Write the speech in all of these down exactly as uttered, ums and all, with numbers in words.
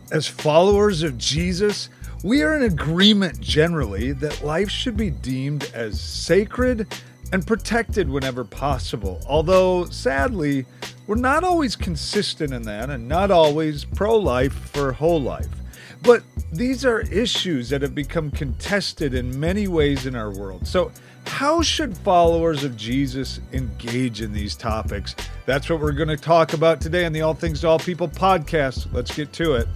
As followers of Jesus, we are in agreement generally that life should be deemed as sacred and protected whenever possible. Although, sadly, we're not always consistent in that and not always pro-life for whole life. But these are issues that have become contested in many ways in our world. So how should followers of Jesus engage in these topics? That's what we're going to talk about today on the All Things to All People podcast. Let's get to it.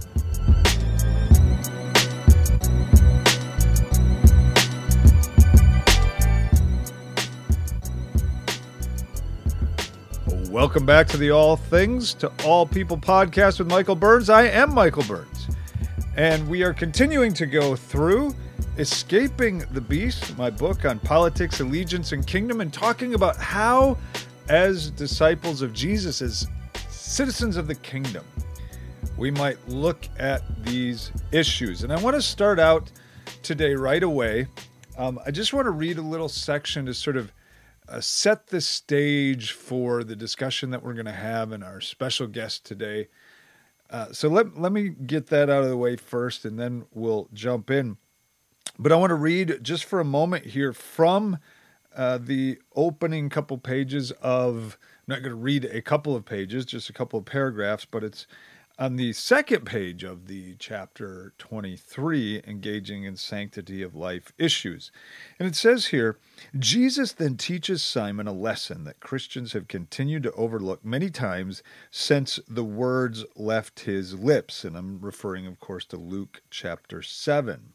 Welcome back to the All Things to All People podcast with Michael Burns. I am Michael Burns, and we are continuing to go through Escaping the Beast, my book on politics, allegiance, and kingdom, and talking about how, as disciples of Jesus, as citizens of the kingdom, we might look at these issues. And I want to start out today right away. Um, I just want to read a little section to sort of Uh, set the stage for the discussion that we're going to have and our special guest today. Uh, so let, let me get that out of the way first, and then we'll jump in. But I want to read just for a moment here from uh, the opening couple pages of, I'm not going to read a couple of pages, just a couple of paragraphs, but it's on the second page of the chapter twenty-three, Engaging in Sanctity of Life Issues. And it says here, Jesus then teaches Simon a lesson that Christians have continued to overlook many times since the words left his lips. And I'm referring, of course, to Luke chapter seven.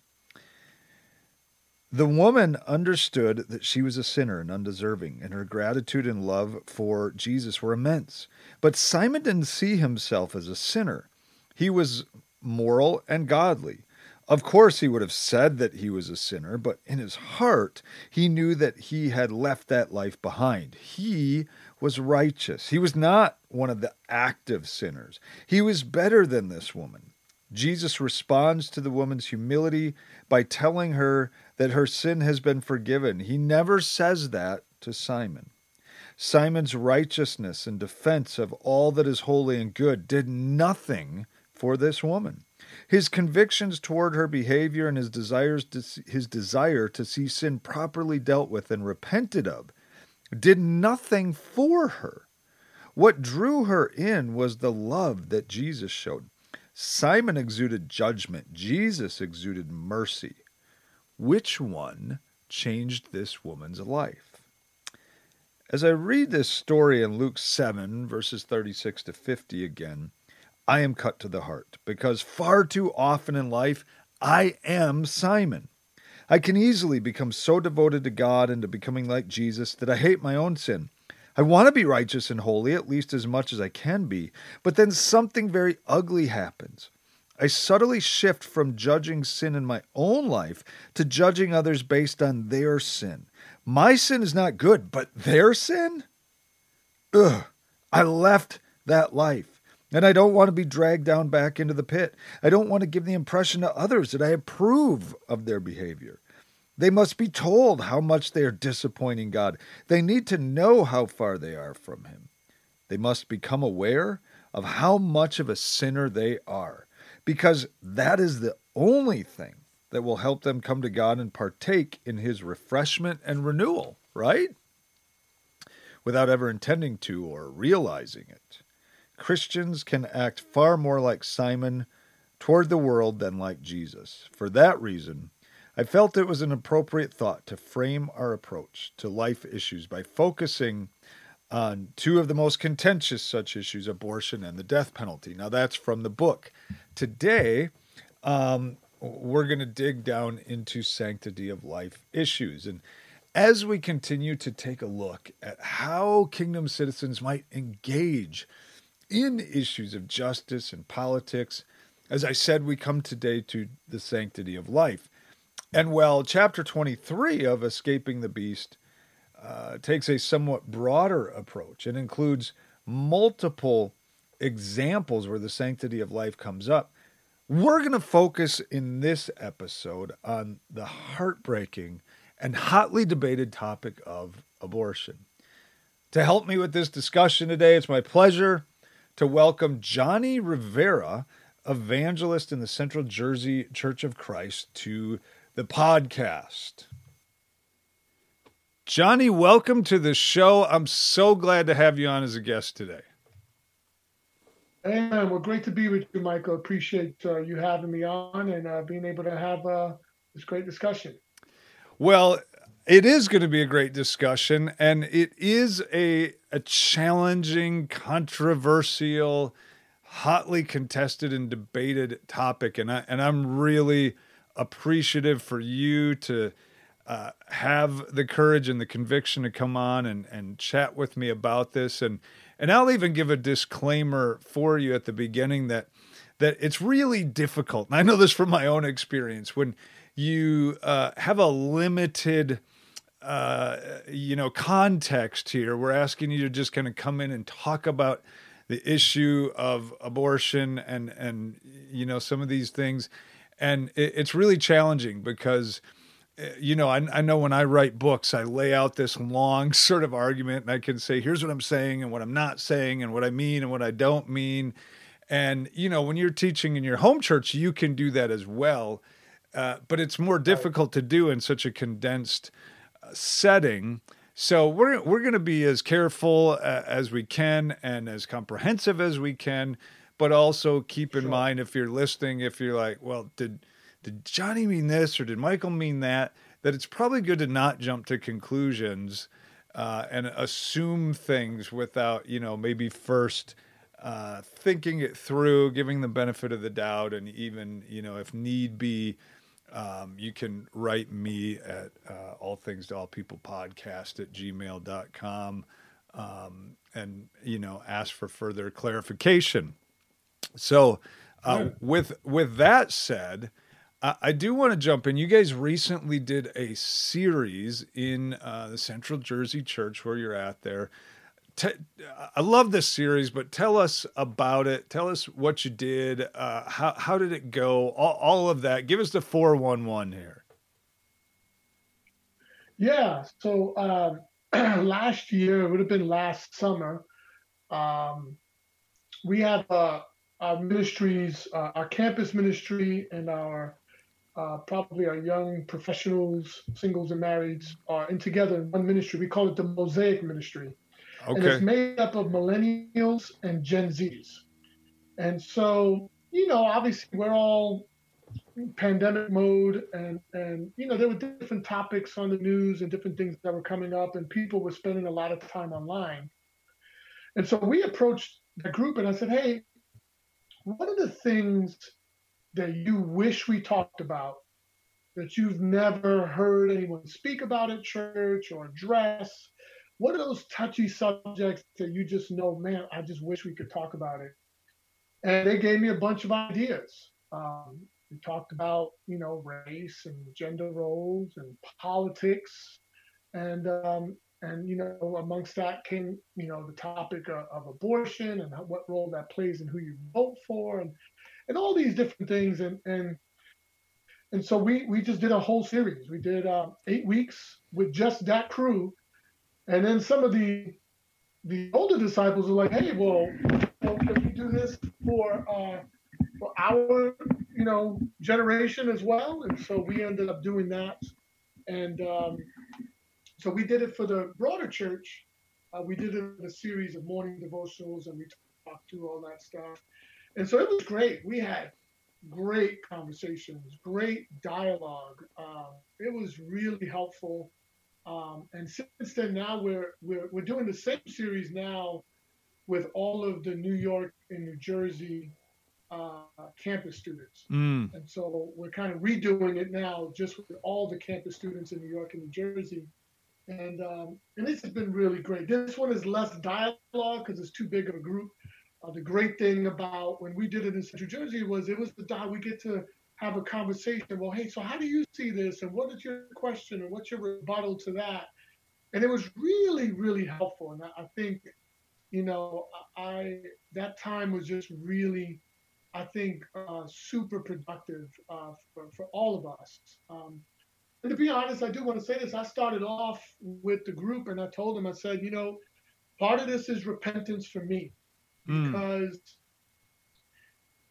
The woman understood that she was a sinner and undeserving, and her gratitude and love for Jesus were immense. But Simon didn't see himself as a sinner. He was moral and godly. Of course, he would have said that he was a sinner, but in his heart, he knew that he had left that life behind. He was righteous. He was not one of the active sinners. He was better than this woman. Jesus responds to the woman's humility by telling her that her sin has been forgiven. He never says that to Simon. Simon's righteousness and defense of all that is holy and good did nothing for this woman. His convictions toward her behavior and his desires to see, his desire to see sin properly dealt with and repented of did nothing for her. What drew her in was the love that Jesus showed. Simon exuded judgment. Jesus exuded mercy. Which one changed this woman's life? As I read this story in Luke seven, verses thirty-six to fifty again, I am cut to the heart, because far too often in life, I am Simon. I can easily become so devoted to God and to becoming like Jesus that I hate my own sin. I want to be righteous and holy, at least as much as I can be, but then something very ugly happens. I subtly shift from judging sin in my own life to judging others based on their sin. My sin is not good, but their sin? Ugh, I left that life, and I don't want to be dragged down back into the pit. I don't want to give the impression to others that I approve of their behavior. They must be told how much they are disappointing God. They need to know how far they are from Him. They must become aware of how much of a sinner they are, because that is the only thing that will help them come to God and partake in His refreshment and renewal, right? Without ever intending to or realizing it. Christians can act far more like Simon toward the world than like Jesus. For that reason, I felt it was an appropriate thought to frame our approach to life issues by focusing on two of the most contentious such issues, abortion and the death penalty. Now, that's from the book. Today, um, we're going to dig down into sanctity of life issues. And as we continue to take a look at how kingdom citizens might engage in issues of justice and politics, as I said, we come today to the sanctity of life. And while chapter twenty-three of Escaping the Beast uh, takes a somewhat broader approach and includes multiple examples where the sanctity of life comes up, we're going to focus in this episode on the heartbreaking and hotly debated topic of abortion. To help me with this discussion today, it's my pleasure to welcome Johnny Rivera evangelist in the Central Jersey Church of Christ, to the podcast. Johnny, welcome to the show. I'm so glad to have you on as a guest today. Hey, man. Well, great to be with you, Michael. Appreciate uh, you having me on and uh, being able to have uh, this great discussion. Well, it is going to be a great discussion, and it is a, a challenging, controversial, hotly contested and debated topic. And, I, and I'm really appreciative for you to uh, have the courage and the conviction to come on and, and chat with me about this. And And I'll even give a disclaimer for you at the beginning that that it's really difficult. And I know this from my own experience. When you uh, have a limited, uh, you know, context here, we're asking you to just kind of come in and talk about the issue of abortion and and you know some of these things, and it, it's really challenging because. You know, I, I know when I write books, I lay out this long sort of argument and I can say, here's what I'm saying and what I'm not saying and what I mean and what I don't mean. And, you know, when you're teaching in your home church, you can do that as well. Uh, but it's more difficult to do in such a condensed uh, setting. So we're, we're going to be as careful uh, as we can and as comprehensive as we can, but also keep in Sure. mind if you're listening, if you're like, well, did Did Johnny mean this or did Michael mean that? That it's probably good to not jump to conclusions uh, and assume things without, you know, maybe first uh, thinking it through, giving the benefit of the doubt. And even, you know, if need be, um, you can write me at uh, all things to all people podcast at gmail dot com um, and, you know, ask for further clarification. So uh, Sure. with with that said, I do want to jump in. You guys recently did a series in uh, the Central Jersey Church where you're at there. Te- I love this series, but tell us about it. Tell us what you did. Uh, how how did it go? All, all of that. Give us the four one one here. Yeah. So um, last year, it would have been last summer, um, we have uh, our ministries, uh, our campus ministry, and our uh, probably our young professionals, singles and marrieds, are in together in one ministry. We call it the Mosaic Ministry, and it's Okay. made up of millennials and Gen Zs. And so, you know, obviously, we're all pandemic mode, and and you know, there were different topics on the news and different things that were coming up, and people were spending a lot of time online. And so we approached the group, and I said, hey, what are the things that you wish we talked about that you've never heard anyone speak about at church or address? What are those touchy subjects that you just know, man, I just wish we could talk about it? And they gave me a bunch of ideas. Um, we talked about, you know, race and gender roles and politics, and um, and you know, amongst that came, you know, the topic of, of abortion and how, what role that plays in who you vote for, and and all these different things. And and and so we we just did a whole series. We did um, eight weeks with just that crew, and then some of the the older disciples were like, hey, well, well can we do this for uh, for our you know generation as well? And so we ended up doing that, and um, so we did it for the broader church. Uh, we did it in a series of morning devotionals, and we talked through all that stuff. And so it was great. We had great conversations, great dialogue. Um, it was really helpful. Um, and since then, now we're, we're we're doing the same series now with all of the New York and New Jersey uh, campus students. Mm. And so we're kind of redoing it now just with all the campus students in New York and New Jersey. And um, and this has been really great. This one is less dialogue because it's too big of a group. Uh, the great thing about when we did it in Central Jersey was it was the dialogue. We get to have a conversation. Well, hey, so how do you see this? And what is your question? And what's your rebuttal to that? And it was really, really helpful. And I, I think, you know, I that time was just really, I think, uh, super productive uh, for, for all of us. Um, and to be honest, I do want to say this. I started off with the group and I told them, I said, you know, part of this is repentance for me Mm. because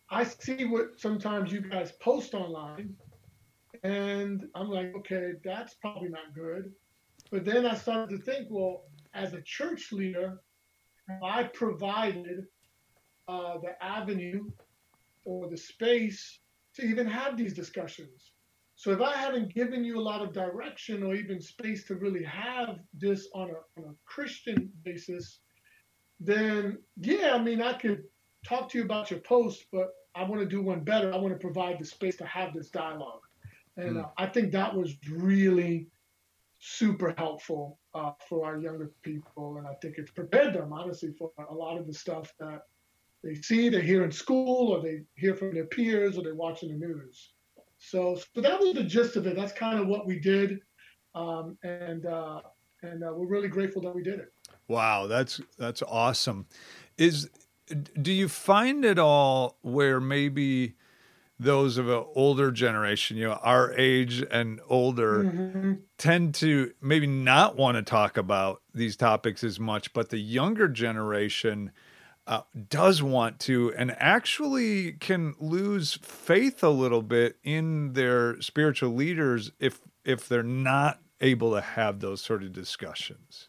I see what sometimes you guys post online, and I'm like, okay, that's probably not good. But then I started to think, well, as a church leader, I provided uh, the avenue or the space to even have these discussions. So if I haven't given you a lot of direction or even space to really have this on a, on a Christian basis, then yeah, I mean, I could talk to you about your post, but I want to do one better. I want to provide the space to have this dialogue. And Mm. uh, I think that was really super helpful uh, for our younger people. And I think it's prepared them, honestly, for a lot of the stuff that they see, they hear in school, or they hear from their peers, or they watch in the news. So, so that was the gist of it. That's kind of what we did. Um, and uh, and uh, we're really grateful that we did it. Wow, that's that's awesome. Is do you find it all where maybe those of an older generation, you know, our age and older, Mm-hmm. tend to maybe not want to talk about these topics as much, but the younger generation uh, does want to, and actually can lose faith a little bit in their spiritual leaders if if they're not able to have those sort of discussions.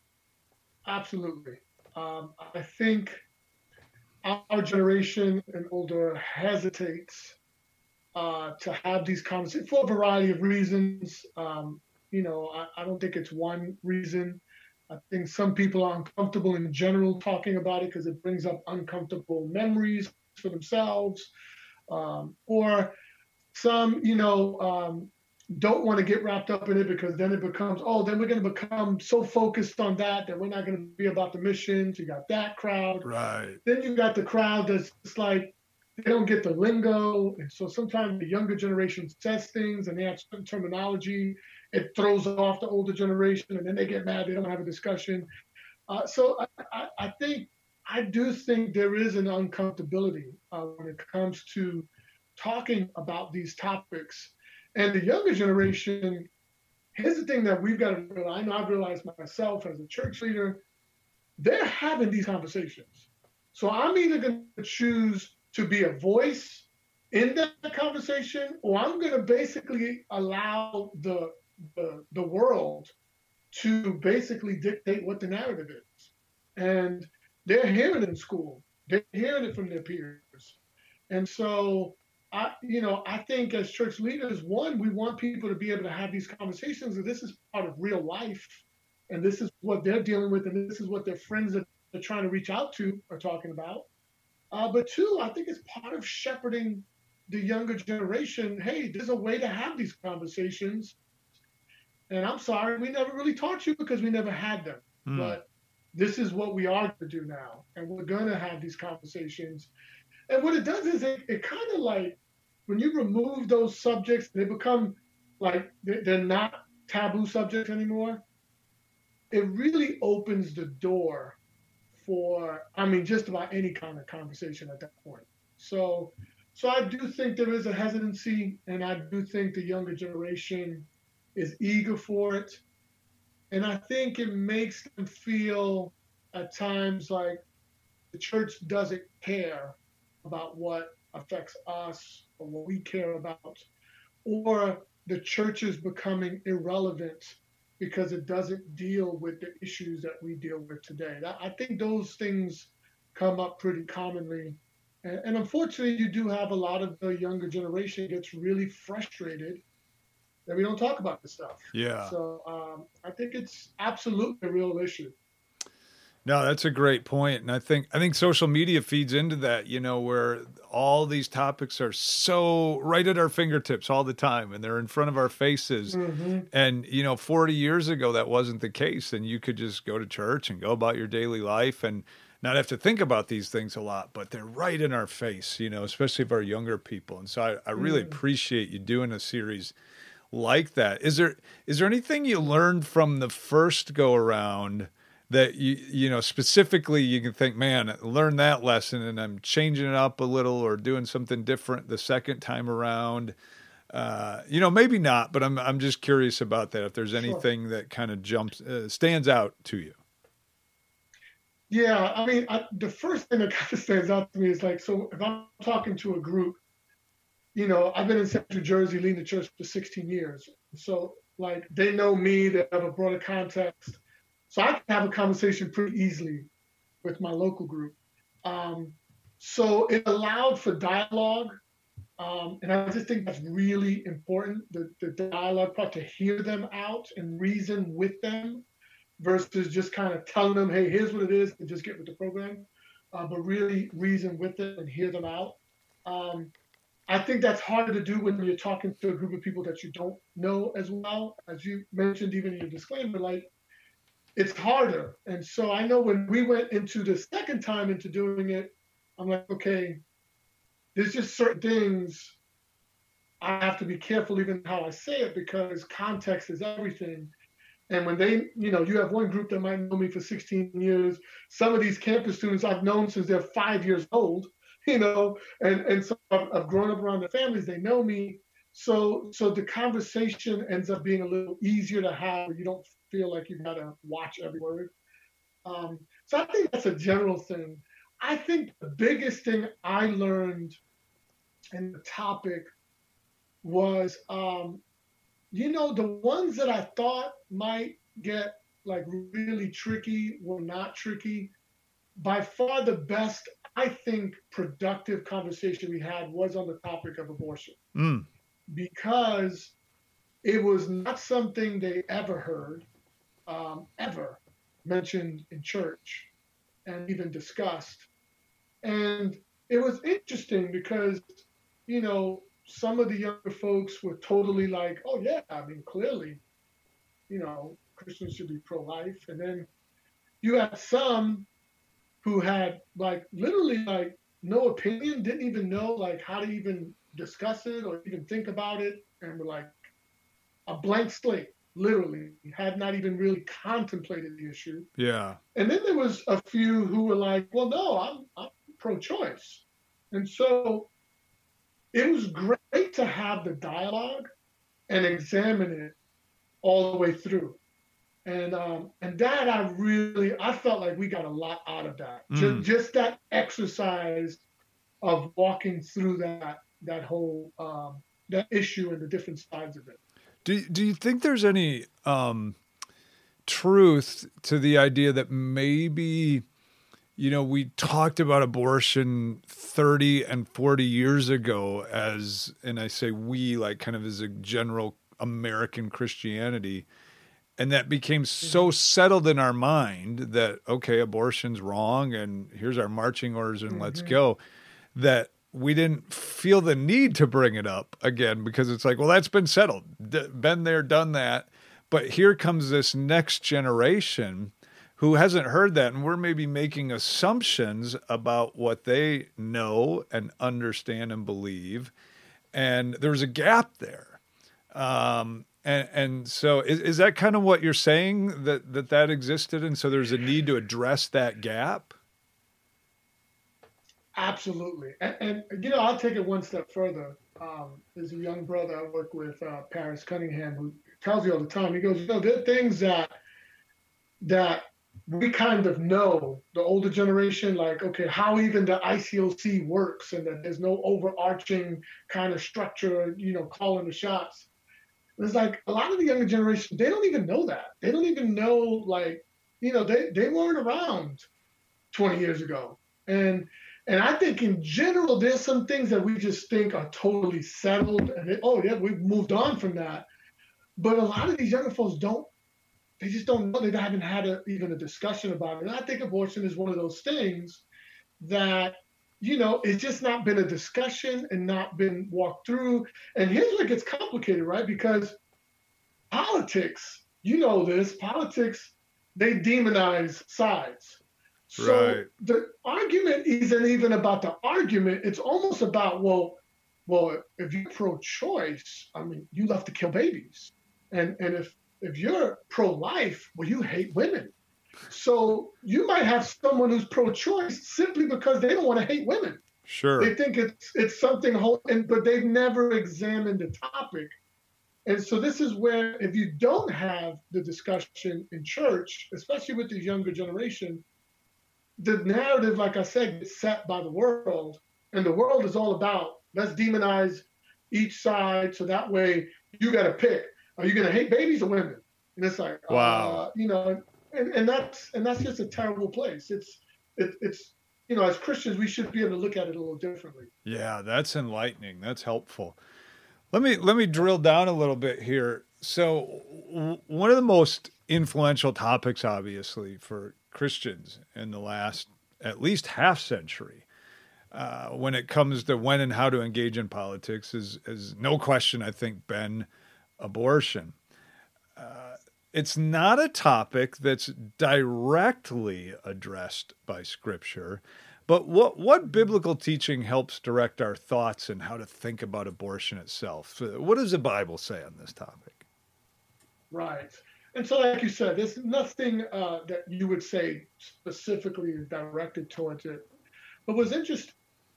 Absolutely. Um, I think our generation and older hesitates uh, to have these conversations for a variety of reasons. Um, you know, I, I don't think it's one reason. I think some people are uncomfortable in general talking about it because it brings up uncomfortable memories for themselves, um, or some, you know, um, don't want to get wrapped up in it because then it becomes, oh, then we're going to become so focused on that that we're not going to be about the missions. You got that crowd. Right. Then you got the crowd that's just like, they don't get the lingo. And so sometimes the younger generation says things and they have certain terminology. It throws off the older generation and then they get mad. They don't have a discussion. Uh, so I, I, I think, I do think there is an uncomfortability uh, when it comes to talking about these topics. And the younger generation, here's the thing that we've got to realize. I know I've realized myself as a church leader, they're having these conversations. So I'm either going to choose to be a voice in that conversation, or I'm going to basically allow the, the, the world to basically dictate what the narrative is. And they're hearing it in school. They're hearing it from their peers. And so I, you know, I think as church leaders, one, we want people to be able to have these conversations, and this is part of real life, and this is what they're dealing with, and this is what their friends that they're trying to reach out to are talking about. Uh, but two, I think it's part of shepherding the younger generation. Hey, there's a way to have these conversations, and I'm sorry, we never really taught you because we never had them. Hmm. But this is what we are to do now, and we're going to have these conversations. And what it does is it, it kind of like, when you remove those subjects, they become like, they're not taboo subjects anymore. It really opens the door for, I mean, just about any kind of conversation at that point. So, so I do think there is a hesitancy, and I do think the younger generation is eager for it. And I think it makes them feel at times like the church doesn't care about what affects us or what we care about, or the church is becoming irrelevant because it doesn't deal with the issues that we deal with today. I think those things come up pretty commonly. And, and unfortunately, you do have a lot of the younger generation gets really frustrated that we don't talk about this stuff. Yeah. So um, I think it's absolutely a real issue. No, that's a great point. And I think I think social media feeds into that, you know, where all these topics are so right at our fingertips all the time, and they're in front of our faces. Mm-hmm. And, you know, forty years ago, that wasn't the case. And you could just go to church and go about your daily life and not have to think about these things a lot, but they're right in our face, you know, especially for our younger people. And so I, I really Mm. appreciate you doing a series like that. Is there is there anything you learned from the first go around that you you know specifically you can think, man, I learned that lesson and I'm changing it up a little or doing something different the second time around? Uh, you know, maybe not, but I'm I'm just curious about that. If there's anything sure. that kind of jumps uh, stands out to you. Yeah, I mean, I, the first thing that kind of stands out to me is like, so if I'm talking to a group, you know, I've been in Central Jersey leading the church for sixteen years. So, like, they know me, they have a broader context. So I can have a conversation pretty easily with my local group. Um, so it allowed for dialogue. Um, and I just think that's really important, the, the dialogue part, to hear them out and reason with them versus just kind of telling them, hey, here's what it is, and just get with the program. Uh, but really reason with them and hear them out. Um, I think that's harder to do when you're talking to a group of people that you don't know as well. As you mentioned, even in your disclaimer, like, it's harder. And so I know when we went into the second time into doing it, I'm like, okay, there's just certain things I have to be careful even how I say it because context is everything. And when they, you know, you have one group that might know me for sixteen years. Some of these campus students I've known since they're five years old, you know, and, and so I've, I've grown up around their families. They know me. So, so the conversation ends up being a little easier to have. You don't feel like you've got to watch every word. Um, so I think that's a general thing. I think the biggest thing I learned in the topic was, um, you know, the ones that I thought might get like really tricky were not tricky. By far the best, I think, productive conversation we had was on the topic of abortion Mm. because it was not something they ever heard, um, ever mentioned in church and even discussed. And it was interesting because, you know, some of the younger folks were totally like, oh, yeah, I mean, clearly, you know, Christians should be pro life. And then you had some who had like literally like no opinion, didn't even know like how to even discuss it or even think about it, and were like a blank slate, literally, had not even really contemplated the issue. Yeah. And then there was a few who were like, well, no, I'm, I'm pro-choice. And so it was great to have the dialogue and examine it all the way through. And um, and that I really, I felt like we got a lot out of that. Mm. Just, just that exercise of walking through that that whole um, that issue and the different sides of it. Do do you think there's any um, truth to the idea that maybe, you know, we talked about abortion thirty and forty years ago as, and I say we, like kind of as a general American Christianity, and that became so settled in our mind that, okay, abortion's wrong and here's our marching orders and mm-hmm. let's go, that we didn't feel the need to bring it up again because it's like, well, that's been settled, D- been there, done that. But here comes this next generation who hasn't heard that, and we're maybe making assumptions about what they know and understand and believe, and there's a gap there. Um, and, and so is, is that kind of what you're saying, that, that that existed, and so there's a need to address that gap? Absolutely. And, and you know, I'll take it one step further. Um, there's a young brother I work with, uh, Paris Cunningham, who tells me all the time, he goes, you know, there are things that that we kind of know, the older generation, like, okay, how even the I C O C works and that there's no overarching kind of structure, you know, calling the shots. It's like a lot of the younger generation, they don't even know that. They don't even know, like, you know, they, they weren't around twenty years ago. And and I think in general, there's some things that we just think are totally settled. And they, oh, yeah, we've moved on from that. But a lot of these younger folks don't, they just don't know. They haven't had a, even a discussion about it. And I think abortion is one of those things that, you know, it's just not been a discussion and not been walked through. And here's where it gets complicated, right? Because politics, you know this, politics, they demonize sides. So right. The argument isn't even about the argument. It's almost about, well, well, if you're pro-choice, I mean, you love to kill babies. And and if if you're pro-life, well, you hate women. So you might have someone who's pro-choice simply because they don't want to hate women. Sure. They think it's it's something whole, and but they've never examined the topic. And so this is where, if you don't have the discussion in church, especially with the younger generation, the narrative, like I said, gets set by the world, and the world is all about let's demonize each side, so that way you got to pick: are you going to hate babies or women? And it's like, Wow. uh, you know, and, and that's and that's just a terrible place. It's it, it's you know, as Christians, we should be able to look at it a little differently. Yeah, that's enlightening. That's helpful. Let me let me drill down a little bit here. So, w- one of the most influential topics, obviously, for Christians in the last at least half century, uh, when it comes to when and how to engage in politics, is is no question, I think, been abortion. Uh, it's not a topic that's directly addressed by Scripture. But what what biblical teaching helps direct our thoughts and how to think about abortion itself? So what does the Bible say on this topic? Right. And so, like you said, there's nothing uh, that you would say specifically is directed towards it. But what's interesting,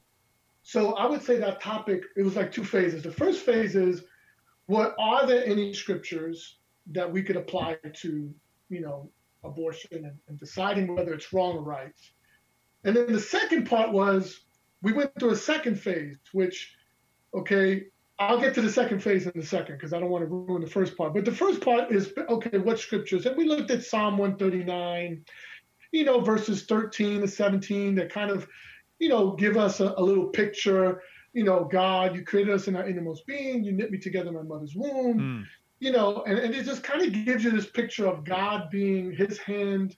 so I would say that topic, it was like two phases. The first phase is, what are there any scriptures that we could apply to, you know, abortion and, and deciding whether it's wrong or right? And then the second part was, we went through a second phase, which, okay, I'll get to the second phase in a second because I don't want to ruin the first part. But the first part is, okay, what scriptures? And we looked at Psalm one thirty-nine, you know, verses thirteen to seventeen that kind of, you know, give us a, a little picture. You know, God, you created us in our innermost being. You knit me together in my mother's womb. Mm. You know, and, and it just kind of gives you this picture of God being, his hand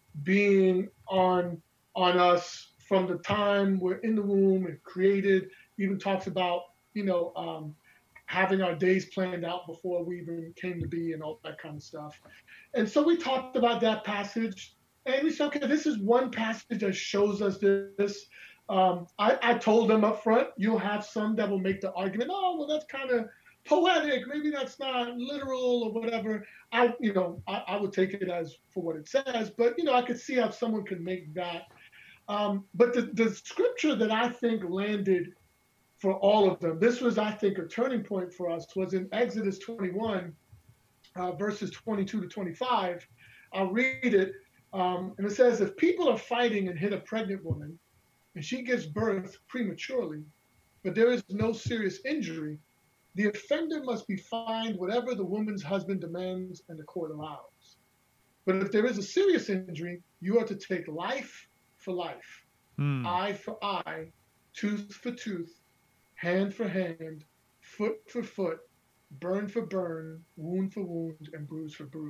being on on us from the time we're in the womb and created. Even talks about, you know, um, having our days planned out before we even came to be and all that kind of stuff. And so we talked about that passage, and we said, okay, this is one passage that shows us this. Um, I, I told them up front, you'll have some that will make the argument, oh, well, that's kind of poetic. Maybe that's not literal or whatever. I, you know, I, I would take it as for what it says, but, you know, I could see how someone could make that. Um, but the, the scripture that I think landed for all of them, this was, I think, a turning point for us, was in Exodus twenty-one, uh, verses twenty-two to twenty-five. I'll read it. Um, and it says, if people are fighting and hit a pregnant woman, and she gives birth prematurely, but there is no serious injury, the offender must be fined whatever the woman's husband demands and the court allows. But if there is a serious injury, you are to take life for life, hmm. eye for eye, tooth for tooth, hand for hand, foot for foot, burn for burn, wound for wound, and bruise for bruise.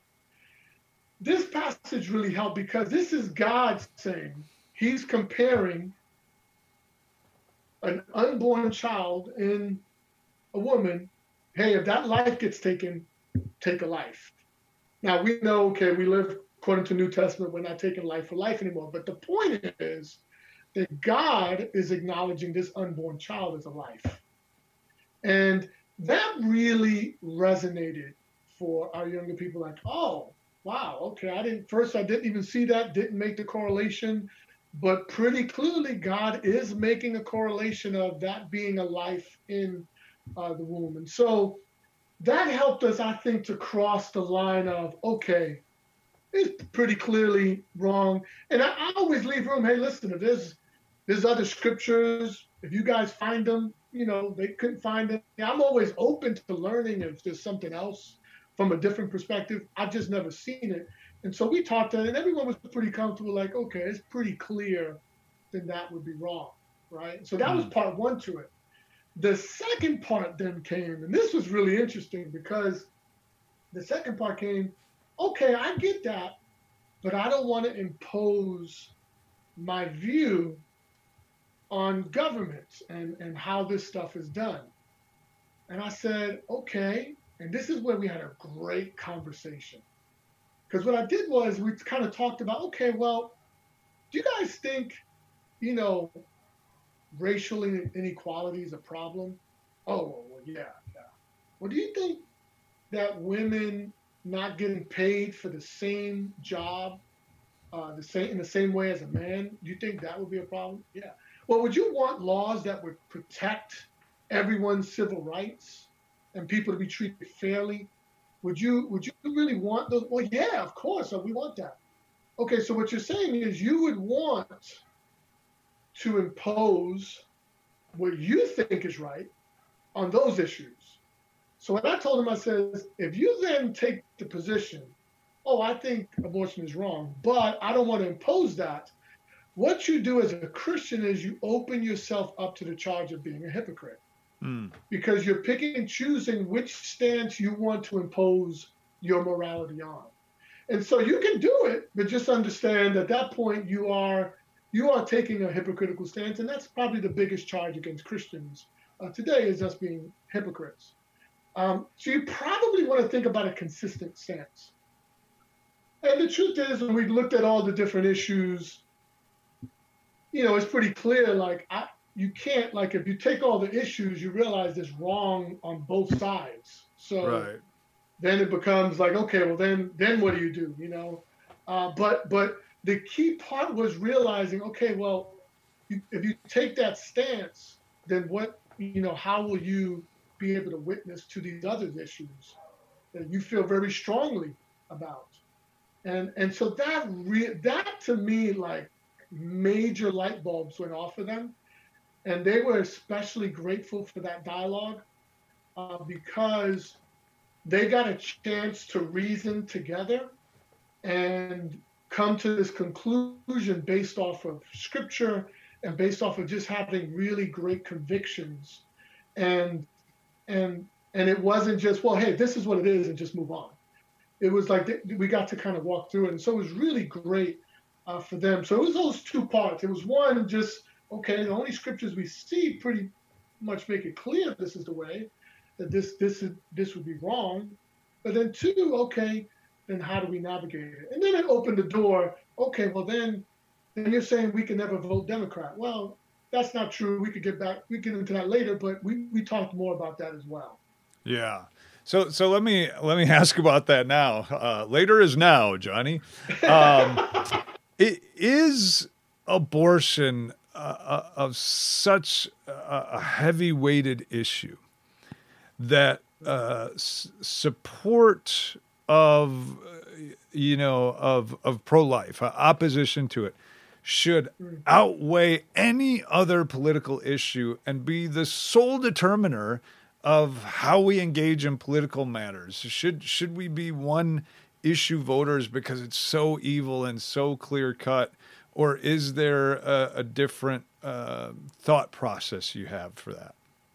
This passage really helped because this is God saying, he's comparing an unborn child in a woman. Hey, if that life gets taken, take a life. Now, we know, okay, we live according to New Testament, we're not taking life for life anymore. But the point is that God is acknowledging this unborn child as a life. And that really resonated for our younger people, like, oh, wow, okay, I didn't, first I didn't even see that, didn't make the correlation, but pretty clearly God is making a correlation of that being a life in uh, the womb. And so that helped us, I think, to cross the line of, okay, it's pretty clearly wrong. And I, I always leave room, hey, listen, if there's, there's other scriptures, if you guys find them, you know, they couldn't find them. I'm always open to learning if there's something else from a different perspective. I've just never seen it. And so we talked to it, and everyone was pretty comfortable, like, okay, it's pretty clear, then that would be wrong, right? So that mm. was part one to it. The second part then came, and this was really interesting because the second part came, okay, I get that, but I don't want to impose my view on governments and, and how this stuff is done. And I said, okay, and this is where we had a great conversation. Because what I did was we kind of talked about, okay, well, do you guys think, you know, racial inequality is a problem? Oh, well, yeah, yeah. Well, do you think that women not getting paid for the same job, uh, the same in the same way as a man, do you think that would be a problem? Yeah. Well, would you want laws that would protect everyone's civil rights and people to be treated fairly? Would you would you really want those? Well, yeah, of course, we want that. Okay, so what you're saying is you would want to impose what you think is right on those issues. So when I told him, I says, if you then take the position, oh, I think abortion is wrong, but I don't want to impose that, what you do as a Christian is you open yourself up to the charge of being a hypocrite Mm. because you're picking and choosing which stance you want to impose your morality on. And so you can do it, but just understand at that point you are you are taking a hypocritical stance, and that's probably the biggest charge against Christians uh, today is us being hypocrites. Um, so you probably want to think about a consistent stance. And the truth is, when we looked at all the different issues, you know, it's pretty clear. Like I, you can't like if you take all the issues, you realize it's wrong on both sides. So. Right. Then it becomes like, okay, well then, then what do you do? You know, uh, but but the key part was realizing, okay, well, you, if you take that stance, then what, you know, how will you be able to witness to these other issues that you feel very strongly about? And and so that re- that to me, like major light bulbs went off for them, and they were especially grateful for that dialogue uh, because they got a chance to reason together and come to this conclusion based off of scripture and based off of just having really great convictions. And and and it wasn't just, well, hey, this is what it is, and just move on. It was like we got to kind of walk through it. And so it was really great uh, for them. So it was those two parts. It was one, just, okay, the only scriptures we see pretty much make it clear this is the way, that this this is this would be wrong. But then two, okay, then how do we navigate it? And then it opened the door. Okay, well then, then you're saying we can never vote Democrat. Well, that's not true. We could get back, we get into that later, but we we talked more about that as well. Yeah. So so let me let me ask about that now. Uh, later is now, Johnny. Um, it is abortion uh, of such a heavy-weighted issue that uh, s- support of you know of of pro-life, uh, opposition to it, should outweigh any other political issue and be the sole determiner of how we engage in political matters. Should should we be one issue voters because it's so evil and so clear cut, or is there a, a different uh, thought process you have for that?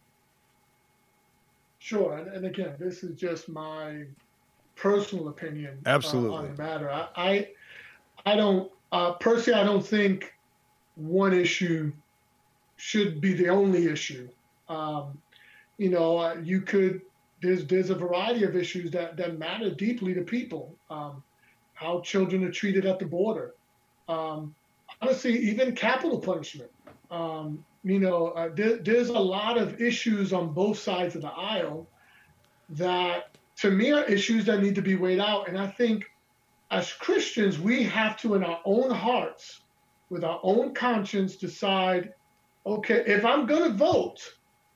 Sure, and, and again, this is just my personal opinion uh, on Absolutely. the matter. I I, I don't uh, personally, I don't think one issue should be the only issue. Um, you know, uh, you could there's there's a variety of issues that that matter deeply to people. Um, how children are treated at the border. Um, honestly, even capital punishment. Um, you know, uh, there, there's a lot of issues on both sides of the aisle that, to me, are issues that need to be weighed out. And I think as Christians, we have to, in our own hearts, with our own conscience, decide, okay, if I'm going to vote,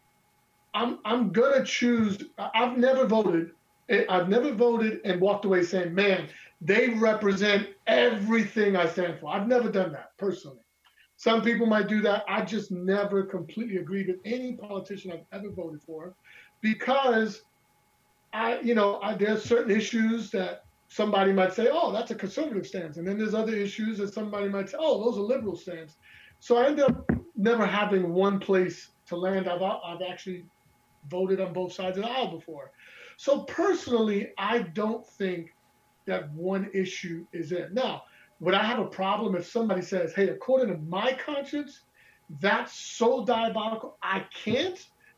I'm I'm gonna choose. I've never voted. I've never voted and walked away saying, "Man, they represent everything I stand for." I've never done that personally. Some people might do that. I just never completely agreed with any politician I've ever voted for, because I, you know, I, there's certain issues that somebody might say, "Oh, that's a conservative stance," and then there's other issues that somebody might say, "Oh, those are liberal stance." So I end up never having one place to land. I've I've actually voted on both sides of the aisle before. So personally, I don't think that one issue is it. Now, would I have a problem if somebody says, hey, according to my conscience, that's so diabolical, I can't?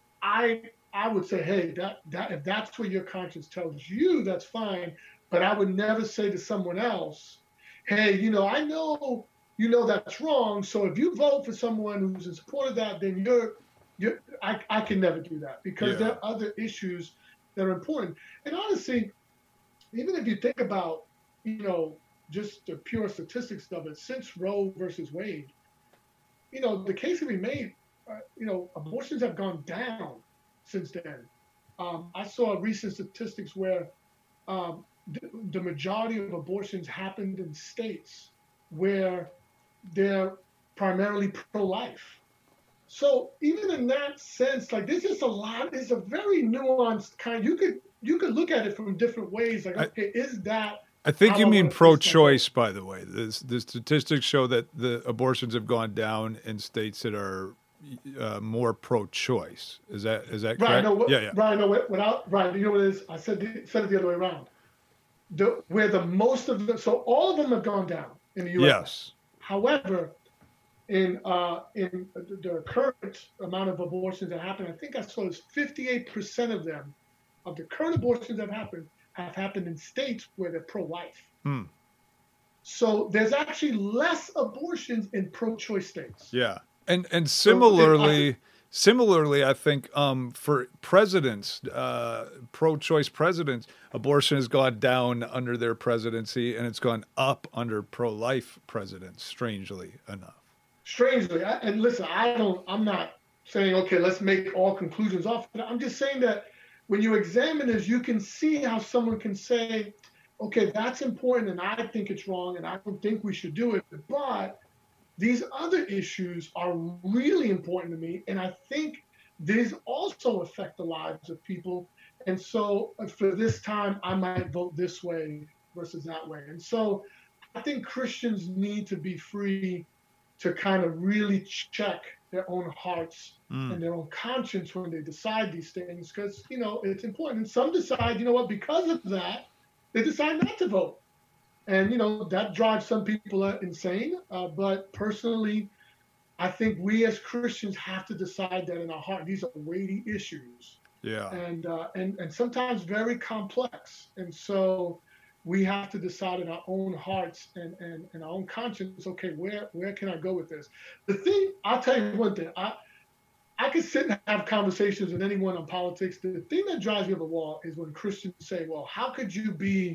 I I would say, hey, that, that if that's what your conscience tells you, that's fine. But I would never say to someone else, hey, you know, I know you know that's wrong. So if you vote for someone who's in support of that, then you're you're, I, I can never do that, because Yeah. there are other issues that are important. And honestly, even if you think about, you know, just the pure statistics of it, since Roe versus Wade, you know, the case can be made, uh, you know, abortions have gone down since then. Um, I saw recent statistics where um, the, the majority of abortions happened in states where they're primarily pro-life. So even in that sense, like there's just a lot. It's a very nuanced kind. You could you could look at it from different ways. Like, okay, I, is that? I think you I mean pro-choice, by the way. The, the statistics show that the abortions have gone down in states that are uh, more pro-choice. Is that is that right, correct? No, what, yeah, yeah. Right. No, without right. You know what it is? I said the, said it the other way around. The, where the most of them, so all of them have gone down in the U S. Yes. However, in uh, in the current amount of abortions that happen, I think I saw is fifty-eight percent of them, of the current abortions that have happened, have happened in states where they're pro-life. Hmm. So there's actually less abortions in pro-choice states. Yeah, and and similarly, so similarly, I think um, for presidents, uh, pro-choice presidents, abortion has gone down under their presidency, and it's gone up under pro-life presidents. Strangely enough. Strangely, I, and listen, I don't. I'm not saying okay, let's make all conclusions off. I'm just saying that when you examine this, you can see how someone can say, okay, that's important, and I think it's wrong, and I don't think we should do it. But these other issues are really important to me, and I think these also affect the lives of people. And so for this time, I might vote this way versus that way. And so I think Christians need to be free to kind of really check their own hearts mm. and their own conscience when they decide these things, because, you know, it's important. And some decide, you know what, because of that, they decide not to vote. And, you know, that drives some people insane. Uh, but personally, I think we as Christians have to decide that in our heart. These are weighty issues. Yeah. And, uh, and, and sometimes very complex. And so we have to decide in our own hearts and, and, and our own conscience, okay, where, where can I go with this? The thing, I'll tell you one thing, I, I could sit and have conversations with anyone on politics. The thing that drives me up the wall is when Christians say, well, how could you be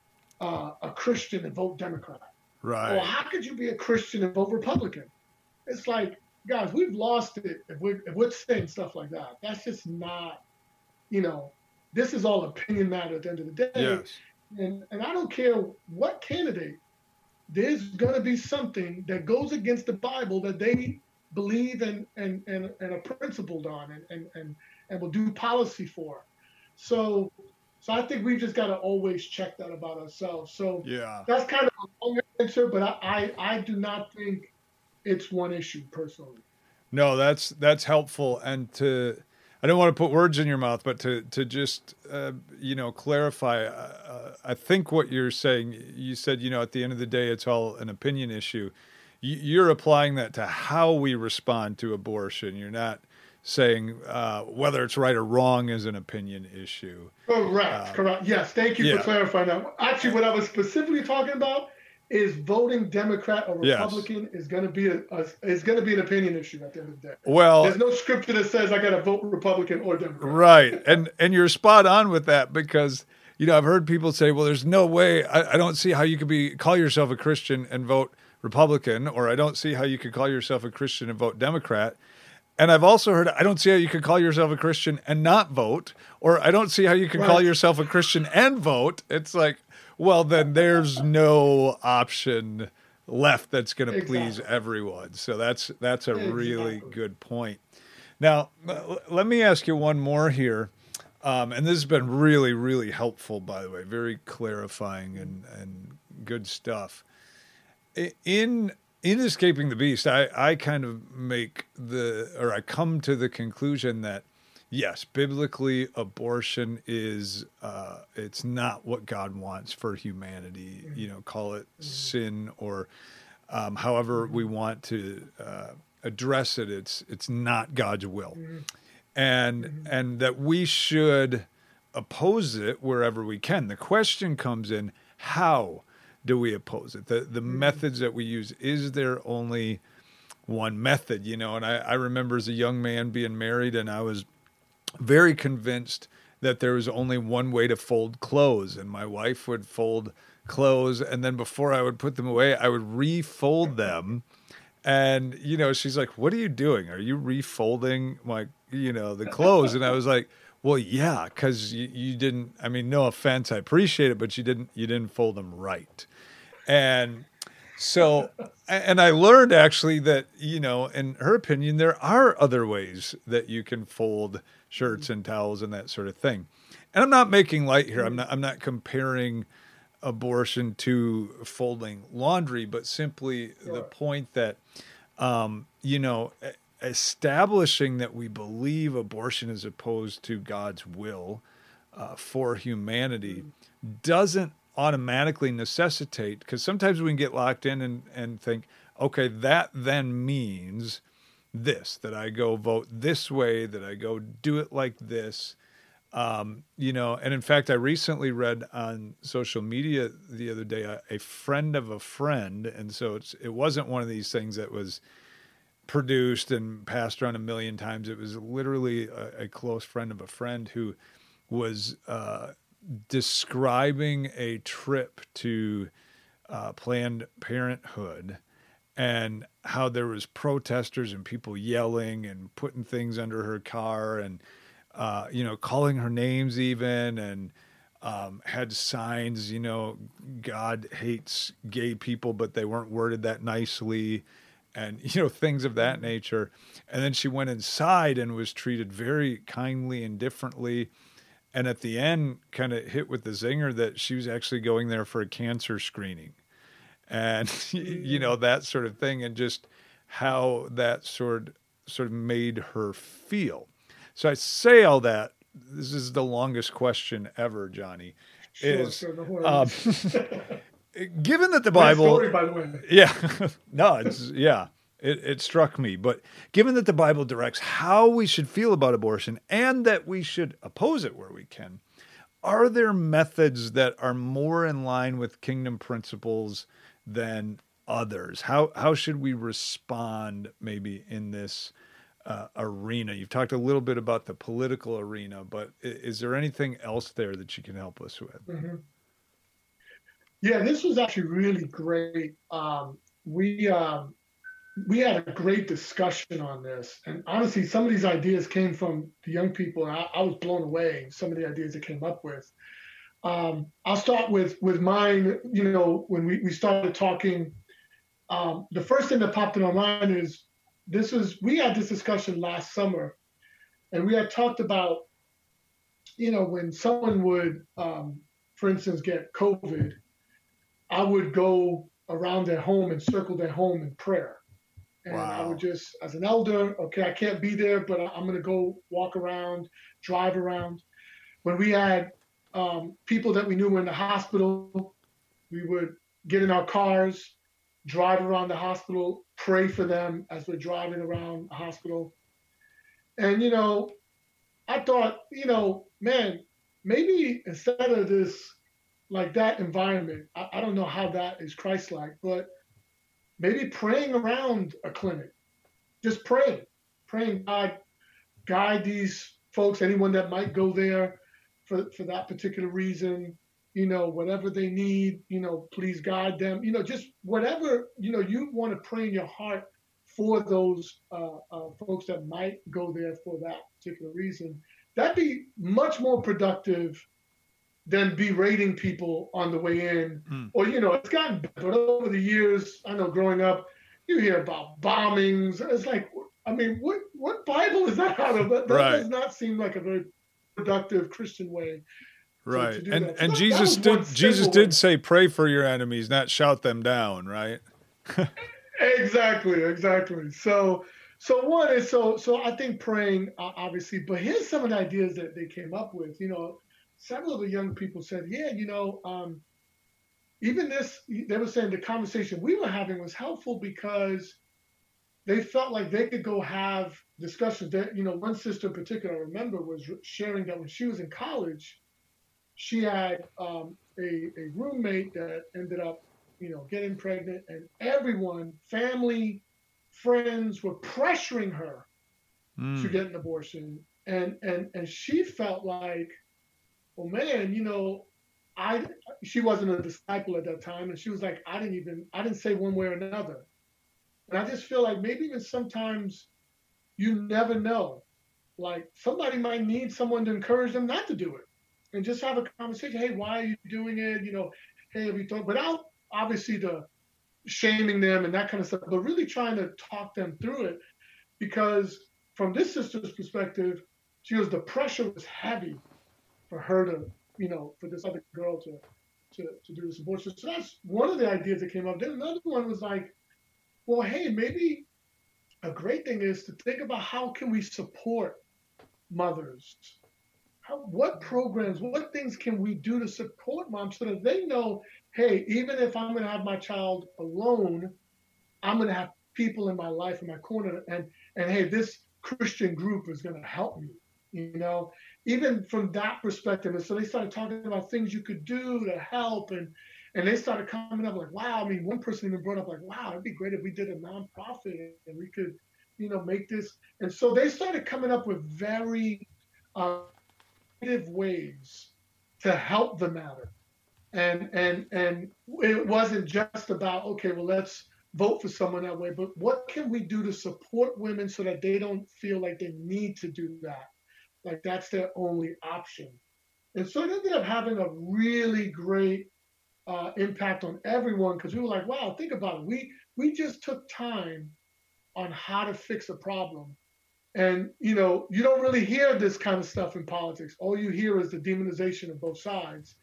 uh, a Christian and vote Democrat? Right. Or how could you be a Christian and vote Republican? It's like, guys, we've lost it if we're, if we're saying stuff like that. That's just not, you know, this is all opinion matter at the end of the day. Yes. And, and I don't care what candidate, there's going to be something that goes against the Bible that they believe and, and, and, and are principled on and, and, and, and will do policy for. So so I think we've just got to always check that about ourselves. So yeah, that's kind of a long answer, but I, I, I do not think it's one issue personally. No, that's that's helpful. And to I don't want to put words in your mouth, but to to just uh, you know clarify. Uh, I think what you're saying. You said you know at the end of the day, it's all an opinion issue. You, you're applying that to how we respond to abortion. You're not saying uh, whether it's right or wrong is an opinion issue. Correct. Uh, correct. Yes. Thank you yeah. for clarifying that. Actually, what I was specifically talking about is voting Democrat or Republican yes. is going to be a, a is going to be an opinion issue at the end of the day. Well, there's no scripture that says I got to vote Republican or Democrat. Right, and and you're spot on with that because you know I've heard people say, well, there's no way I, I don't see how you could be call yourself a Christian and vote Republican, or I don't see how you could call yourself a Christian and vote Democrat. And I've also heard I don't see how you could call yourself a Christian and not vote, or I don't see how you can right. call yourself a Christian and vote. It's like, well, then there's no option left that's going to exactly. please everyone. So that's that's a exactly. really good point. Now, l- let me ask you one more here. Um, and this has been really, really helpful, by the way, very clarifying and, and good stuff. In in Escaping the Beast, I, I kind of make the, or I come to the conclusion that yes, biblically, abortion is, uh, it's not what God wants for humanity. You know, call it mm-hmm. sin or um, however we want to uh, address it. It's it's not God's will, mm-hmm. and mm-hmm. and that we should oppose it wherever we can. The question comes in: how do we oppose it? The the mm-hmm. methods that we use. Is there only one method? You know, and I, I remember as a young man being married, and I was very convinced that there was only one way to fold clothes, and my wife would fold clothes, and then before I would put them away, I would refold them. And, you know, she's like, what are you doing? Are you refolding my, you know, the clothes? And I was like, well, yeah, because you, you didn't, I mean, no offense, I appreciate it, but you didn't, you didn't fold them right. And So, and I learned actually that, you know, in her opinion, there are other ways that you can fold shirts and towels and that sort of thing. And I'm not making light here. I'm not, I'm not comparing abortion to folding laundry, but simply sure. the point that, um, you know, establishing that we believe abortion is opposed to God's will uh, for humanity mm-hmm. doesn't automatically necessitate, because sometimes we can get locked in and, and think, okay, that then means this, that I go vote this way, that I go do it like this. Um, you know, and in fact, I recently read on social media the other day, a, a friend of a friend. And so it's, it wasn't one of these things that was produced and passed around a million times. It was literally a, a close friend of a friend who was, uh, describing a trip to uh, Planned Parenthood and how there was protesters and people yelling and putting things under her car and, uh, you know, calling her names even, and um, had signs, you know, God hates gay people, but they weren't worded that nicely, and, you know, things of that nature. And then she went inside and was treated very kindly and differently. And at the end, kind of hit with the zinger that she was actually going there for a cancer screening, and you know, that sort of thing, and just how that sort sort of made her feel. So I say all that. This is the longest question ever, Johnny. Sure, is sure, um, given that the Bible, story, by the way, yeah, no, it's yeah. It, it struck me. But given that the Bible directs how we should feel about abortion and that we should oppose it where we can, are there methods that are more in line with kingdom principles than others? How how should we respond maybe in this uh, arena? You've talked a little bit about the political arena, but is there anything else there that you can help us with? Mm-hmm. Yeah, this was actually really great. Um, we... Um, We had a great discussion on this. And honestly, some of these ideas came from the young people. And I, I was blown away, some of the ideas they came up with. Um, I'll start with with mine. You know, when we, we started talking, um, the first thing that popped in my mind is this was, we had this discussion last summer. And we had talked about, you know, when someone would, um, for instance, get COVID, I would go around their home and circle their home in prayer. And wow. I would just, as an elder, okay, I can't be there, but I'm going to go walk around, drive around. When we had um, people that we knew were in the hospital, we would get in our cars, drive around the hospital, pray for them as we're driving around the hospital. And, you know, I thought, you know, man, maybe instead of this, like that environment, I, I don't know how that is Christ-like, but maybe praying around a clinic, just praying, praying, God, guide these folks, anyone that might go there for, for that particular reason, you know, whatever they need, you know, please guide them, you know, just whatever, you know, you want to pray in your heart for those uh, uh, folks that might go there for that particular reason. That'd be much more productive than berating people on the way in. Mm. Or, you know, it's gotten better. But over the years, I know growing up, you hear about bombings. It's like, I mean, what what Bible is that out of? That, that right. does not seem like a very productive Christian way. Right. To, to do and that. and that, Jesus that did Jesus way. did say, pray for your enemies, not shout them down, right? Exactly, exactly. So so one is so so I think praying, uh, obviously, but here's some of the ideas that they came up with, you know. Several of the young people said, yeah, you know, um, even this, they were saying the conversation we were having was helpful because they felt like they could go have discussions. That, you know, one sister in particular, I remember, was sharing that when she was in college, she had um, a, a roommate that ended up, you know, getting pregnant, and everyone, family, friends, were pressuring her mm. to get an abortion. And, and, and she felt like, well, man, you know, I she wasn't a disciple at that time, and she was like, I didn't even I didn't say one way or another. And I just feel like maybe even sometimes you never know. Like somebody might need someone to encourage them not to do it, and just have a conversation. Hey, why are you doing it? You know, hey, have you thought? Without obviously the shaming them and that kind of stuff, but really trying to talk them through it. Because from this sister's perspective, she was the pressure was heavy for her to, you know, for this other girl to to, to do this abortion. So that's one of the ideas that came up. Then another one was like, well, hey, maybe a great thing is to think about how can we support mothers? How, what programs, what things can we do to support moms so that they know, hey, even if I'm going to have my child alone, I'm going to have people in my life in my corner, and and hey, this Christian group is going to help me, you know, even from that perspective. And so they started talking about things you could do to help, and and they started coming up like, wow. I mean, one person even brought up like, wow, it'd be great if we did a nonprofit and we could, you know, make this. And so they started coming up with very uh, creative ways to help the matter. And and and it wasn't just about, okay, well, let's vote for someone that way, but what can we do to support women so that they don't feel like they need to do that, like that's their only option. And so it ended up having a really great uh, impact on everyone, because we were like, wow, think about it. We we just took time on how to fix a problem. And you know, you don't really hear this kind of stuff in politics. All you hear is the demonization of both sides.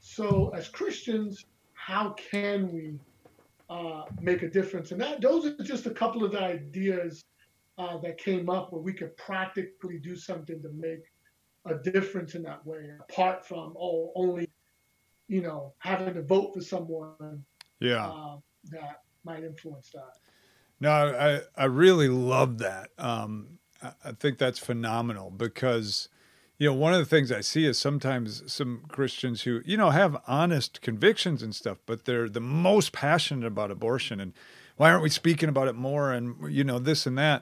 So as Christians, how can we uh, make a difference? And that those are just a couple of the ideas uh, that came up where we could practically do something to make a difference in that way, apart from oh only, you know, having to vote for someone Yeah. uh, that might influence that. No, I, I really love that. Um, I, I think that's phenomenal because, you know, one of the things I see is sometimes some Christians who, you know, have honest convictions and stuff, but they're the most passionate about abortion and why aren't we speaking about it more and, you know, this and that.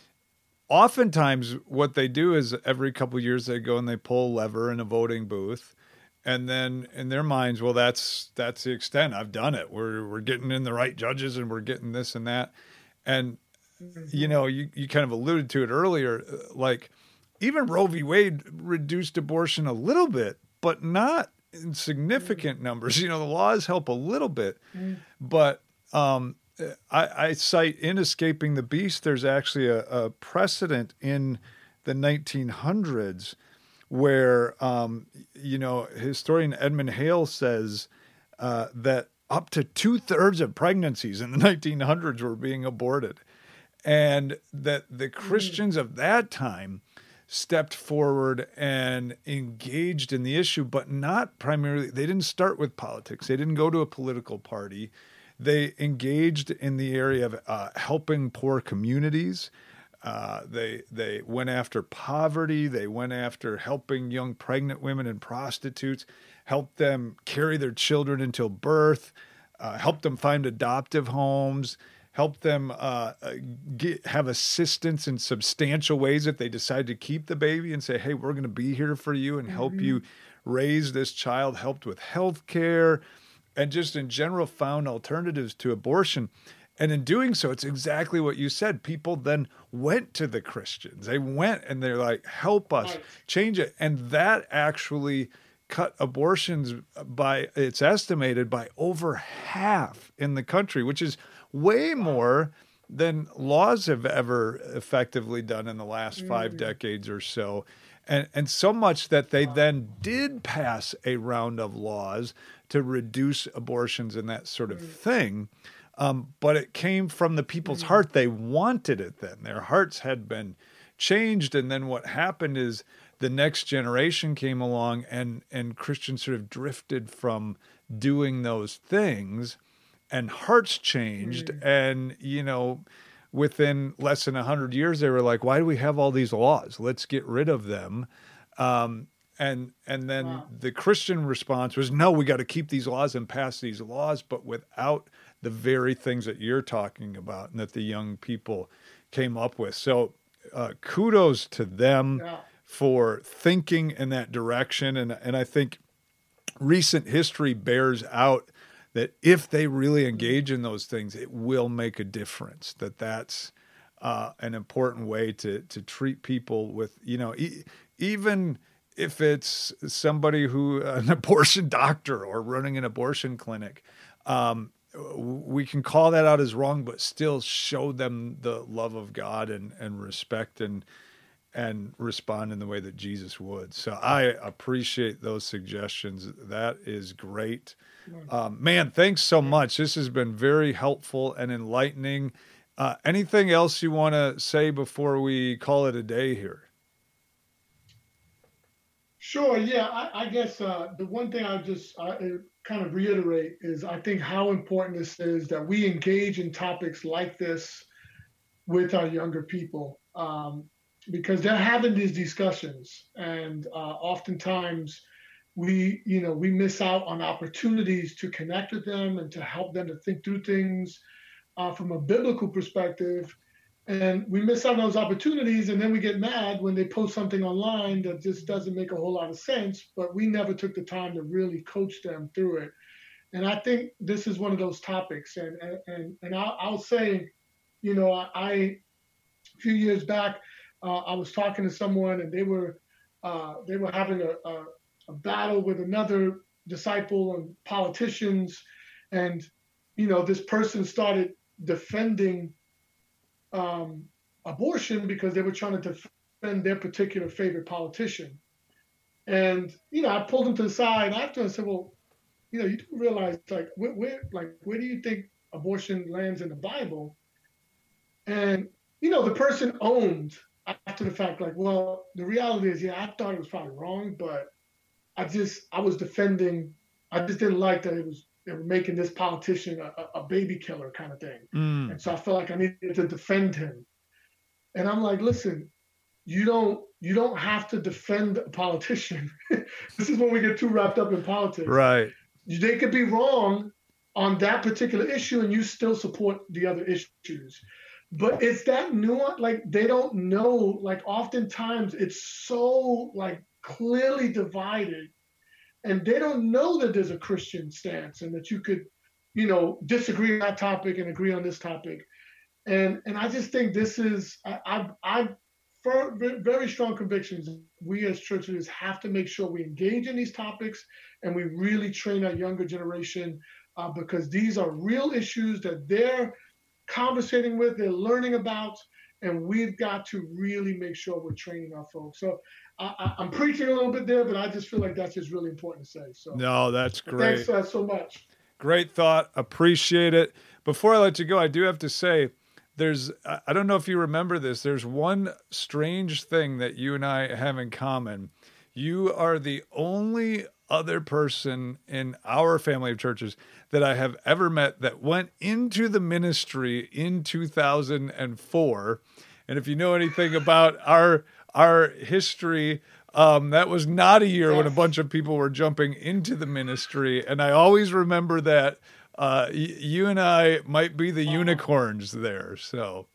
Oftentimes what they do is every couple of years they go and they pull a lever in a voting booth. And then in their minds, well, that's that's the extent. I've done it. We're we're getting in the right judges and we're getting this and that. And, you know, you, you kind of alluded to it earlier, like even Roe v. Wade reduced abortion a little bit, but not in significant numbers. You know, the laws help a little bit, but um, I, I cite in Escaping the Beast, there's actually a, a precedent in the nineteen hundreds where, um, you know, historian Edmund Hale says uh, that up to two thirds of pregnancies in the nineteen hundreds were being aborted. And that the Christians of that time stepped forward and engaged in the issue, but not primarily, they didn't start with politics. They didn't go to a political party. They engaged in the area of uh, helping poor communities. Uh, they they went after poverty. They went after helping young pregnant women and prostitutes, helped them carry their children until birth, uh, helped them find adoptive homes, helped them uh, get, have assistance in substantial ways if they decide to keep the baby and say, hey, we're going to be here for you and help mm-hmm. you raise this child, helped with health care, and just in general found alternatives to abortion. And in doing so, it's exactly what you said. People then went to the Christians. They went and they're like, help us change it. And that actually cut abortions by, it's estimated, by over half in the country, which is way more than laws have ever effectively done in the last five mm. decades or so. And and so much that they then did pass a round of laws to reduce abortions and that sort of mm. thing. Um, but it came from the people's mm. heart. They wanted it then. Their hearts had been changed. And then what happened is the next generation came along and, and Christians sort of drifted from doing those things and hearts changed. Mm. And, you know, within less than one hundred years, they were like, why do we have all these laws? Let's get rid of them. Um, and and then wow. the Christian response was, no, we got to keep these laws and pass these laws, but without the very things that you're talking about and that the young people came up with. So uh, kudos to them yeah. for thinking in that direction. And, and I think recent history bears out that if they really engage in those things, it will make a difference, that that's uh, an important way to to treat people with, you know, e- even if it's somebody who, an abortion doctor or running an abortion clinic, um, we can call that out as wrong, but still show them the love of God and, and respect and and respond in the way that Jesus would. So I appreciate those suggestions. That is great. Um, man, thanks so much. This has been very helpful and enlightening. Uh, anything else you want to say before we call it a day here? Sure. Yeah, I, I guess uh, the one thing I just I, kind of reiterate is I think how important this is that we engage in topics like this with our younger people. Um, because they're having these discussions, and uh, oftentimes we, you know, we miss out on opportunities to connect with them and to help them to think through things uh, from a biblical perspective. And we miss out on those opportunities, and then we get mad when they post something online that just doesn't make a whole lot of sense, but we never took the time to really coach them through it. And I think this is one of those topics. And and and I'll, I'll say, you know, I, I a few years back, Uh, I was talking to someone, and they were uh, they were having a, a, a battle with another disciple and politicians, and you know this person started defending um, abortion because they were trying to defend their particular favorite politician. And you know I pulled them to the side after and said, well, you know you do realize like where, where like where do you think abortion lands in the Bible? And you know the person owned after the fact, like, well, the reality is, yeah, I thought it was probably wrong, but I just, I was defending, I just didn't like that it was, they were making this politician a, a baby killer kind of thing. Mm. And so I felt like I needed to defend him. And I'm like, listen, you don't, you don't have to defend a politician. This is when we get too wrapped up in politics. Right. They could be wrong on that particular issue and you still support the other issues. But it's that nuance, like they don't know, like oftentimes it's so like clearly divided and they don't know that there's a Christian stance and that you could, you know, disagree on that topic and agree on this topic. And and I just think this is, I, I, I for very strong convictions, we as church leaders have to make sure we engage in these topics and we really train our younger generation uh, because these are real issues that they're conversating with, they're learning about, and we've got to really make sure we're training our folks. So I, I, I'm preaching a little bit there, but I just feel like that's just really important to say. So no, that's great. Thanks uh, so much. Great thought. Appreciate it. Before I let you go, I do have to say, there's, I don't know if you remember this, there's one strange thing that you and I have in common. You are the only other person in our family of churches that I have ever met that went into the ministry in two thousand four. And if you know anything about our our history, um, that was not a year when a bunch of people were jumping into the ministry. And I always remember that uh, y- you and I might be the unicorns there. So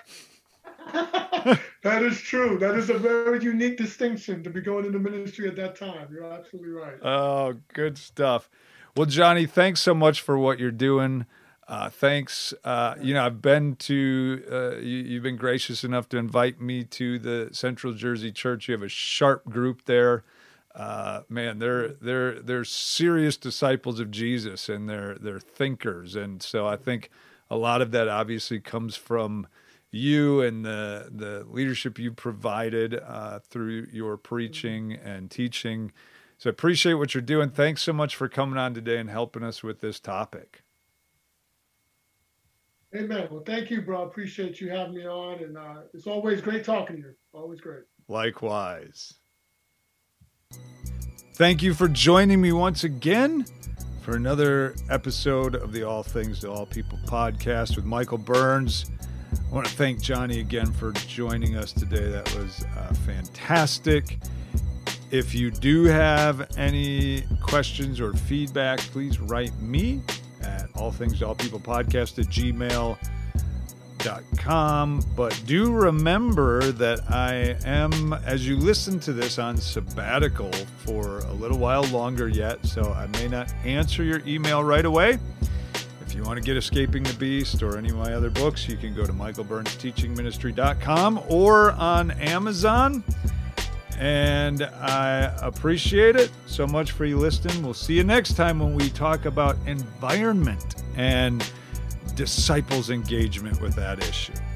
that is true. That is a very unique distinction to be going into ministry at that time. You're absolutely right. Oh, good stuff. Well, Johnny, thanks so much for what you're doing. Uh, thanks. Uh, you know, I've been to, uh, you, you've been gracious enough to invite me to the Central Jersey Church. You have a sharp group there. Uh, man, they're, they're, they're serious disciples of Jesus and they're, they're thinkers. And so I think a lot of that obviously comes from you and the, the leadership you provided uh, through your preaching and teaching. So I appreciate what you're doing. Thanks so much for coming on today and helping us with this topic. Amen. Well, thank you, bro. Appreciate you having me on. And uh, it's always great talking to you. Always great. Likewise. Thank you for joining me once again for another episode of the All Things to All People podcast with Michael Burns. I want to thank Johnny again for joining us today. That was uh, fantastic. If you do have any questions or feedback, please write me at all things to all people podcast at gmail dot com. But do remember that I am, as you listen to this, on sabbatical for a little while longer yet, so I may not answer your email right away. If you want to get Escaping the Beast or any of my other books, you can go to michael burns teaching ministry dot com or on Amazon. And I appreciate it so much for you listening. We'll see you next time when we talk about environment. and disciples' engagement with that issue.